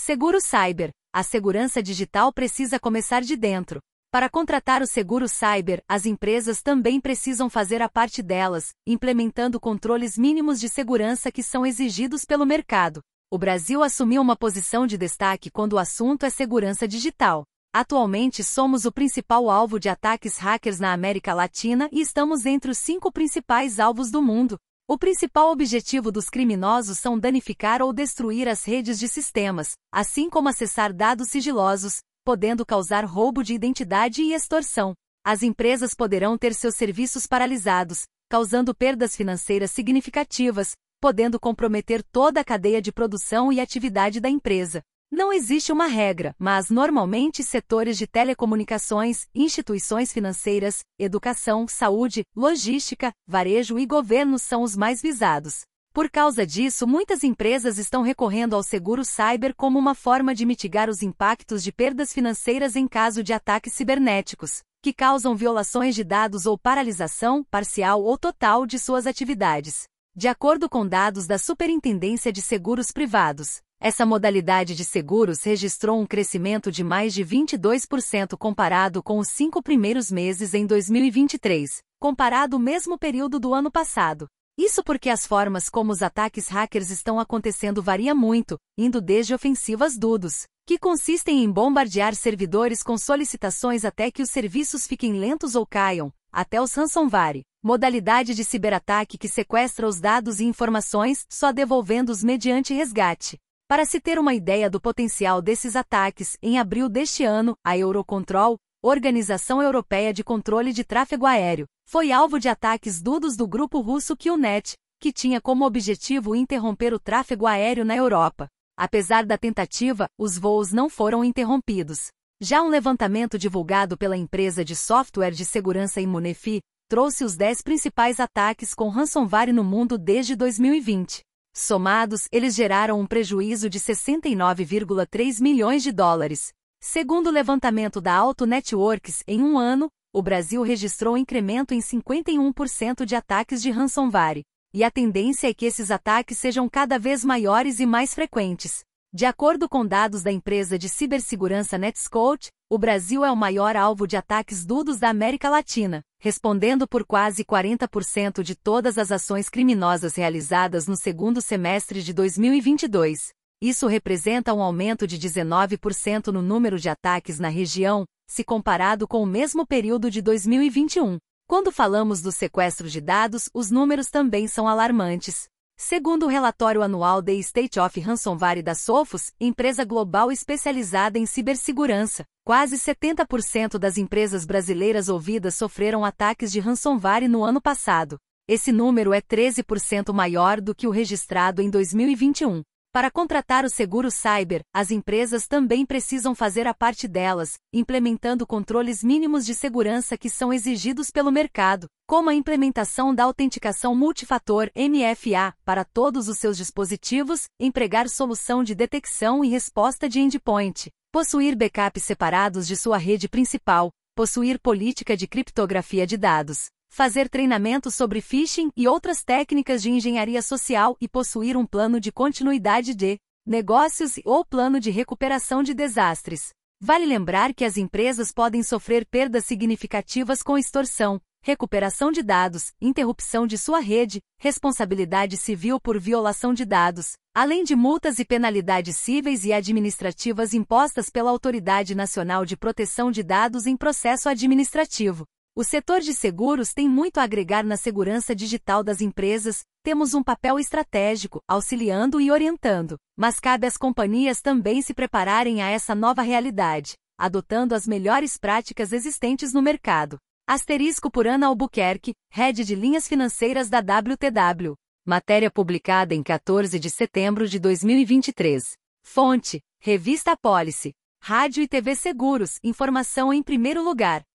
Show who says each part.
Speaker 1: Seguro Cyber. A segurança digital precisa começar de dentro. Para contratar o seguro cyber, as empresas também precisam fazer a parte delas, implementando controles mínimos de segurança que são exigidos pelo mercado. O Brasil assumiu uma posição de destaque quando o assunto é segurança digital. Atualmente somos o principal alvo de ataques hackers na América Latina e estamos entre os 5 principais alvos do mundo. O principal objetivo dos criminosos são danificar ou destruir as redes de sistemas, assim como acessar dados sigilosos, podendo causar roubo de identidade e extorsão. As empresas poderão ter seus serviços paralisados, causando perdas financeiras significativas, podendo comprometer toda a cadeia de produção e atividade da empresa. Não existe uma regra, mas normalmente setores de telecomunicações, instituições financeiras, educação, saúde, logística, varejo e governo são os mais visados. Por causa disso, muitas empresas estão recorrendo ao seguro cyber como uma forma de mitigar os impactos de perdas financeiras em caso de ataques cibernéticos, que causam violações de dados ou paralisação, parcial ou total, de suas atividades. De acordo com dados da Superintendência de Seguros Privados, essa modalidade de seguros registrou um crescimento de mais de 22% comparado com os 5 primeiros meses em 2023, comparado ao mesmo período do ano passado. Isso porque as formas como os ataques hackers estão acontecendo varia muito, indo desde ofensivas DDoS, que consistem em bombardear servidores com solicitações até que os serviços fiquem lentos ou caiam, até os ransomware, modalidade de ciberataque que sequestra os dados e informações, só devolvendo-os mediante resgate. Para se ter uma ideia do potencial desses ataques, em abril deste ano, a Eurocontrol, Organização Europeia de Controle de Tráfego Aéreo, foi alvo de ataques DDoS do grupo russo Killnet, que tinha como objetivo interromper o tráfego aéreo na Europa. Apesar da tentativa, os voos não foram interrompidos. Já um levantamento divulgado pela empresa de software de segurança Immunefi trouxe os 10 principais ataques com ransomware no mundo desde 2020. Somados, eles geraram um prejuízo de 69,3 milhões de dólares. Segundo o levantamento da Auto Networks, em um ano, o Brasil registrou um incremento em 51% de ataques de ransomware. E a tendência é que esses ataques sejam cada vez maiores e mais frequentes. De acordo com dados da empresa de cibersegurança Netscout, o Brasil é o maior alvo de ataques DDoS da América Latina, respondendo por quase 40% de todas as ações criminosas realizadas no segundo semestre de 2022. Isso representa um aumento de 19% no número de ataques na região, se comparado com o mesmo período de 2021. Quando falamos do sequestro de dados, os números também são alarmantes. Segundo o relatório anual The State of Ransomware da Sophos, empresa global especializada em cibersegurança, quase 70% das empresas brasileiras ouvidas sofreram ataques de ransomware no ano passado. Esse número é 13% maior do que o registrado em 2021. Para contratar o seguro cyber, as empresas também precisam fazer a parte delas, implementando controles mínimos de segurança que são exigidos pelo mercado, como a implementação da autenticação multifator MFA para todos os seus dispositivos, empregar solução de detecção e resposta de endpoint, possuir backups separados de sua rede principal, possuir política de criptografia de dados, fazer treinamento sobre phishing e outras técnicas de engenharia social e possuir um plano de continuidade de negócios ou plano de recuperação de desastres. Vale lembrar que as empresas podem sofrer perdas significativas com extorsão, recuperação de dados, interrupção de sua rede, responsabilidade civil por violação de dados, além de multas e penalidades cíveis e administrativas impostas pela Autoridade Nacional de Proteção de Dados em processo administrativo. O setor de seguros tem muito a agregar na segurança digital das empresas, temos um papel estratégico, auxiliando e orientando, mas cabe às companhias também se prepararem a essa nova realidade, adotando as melhores práticas existentes no mercado. Asterisco por Ana Albuquerque, Head de Linhas Financeiras da WTW. Matéria publicada em 14 de setembro de 2023. Fonte: Revista Apólice. Rádio e TV Seguros, informação em primeiro lugar.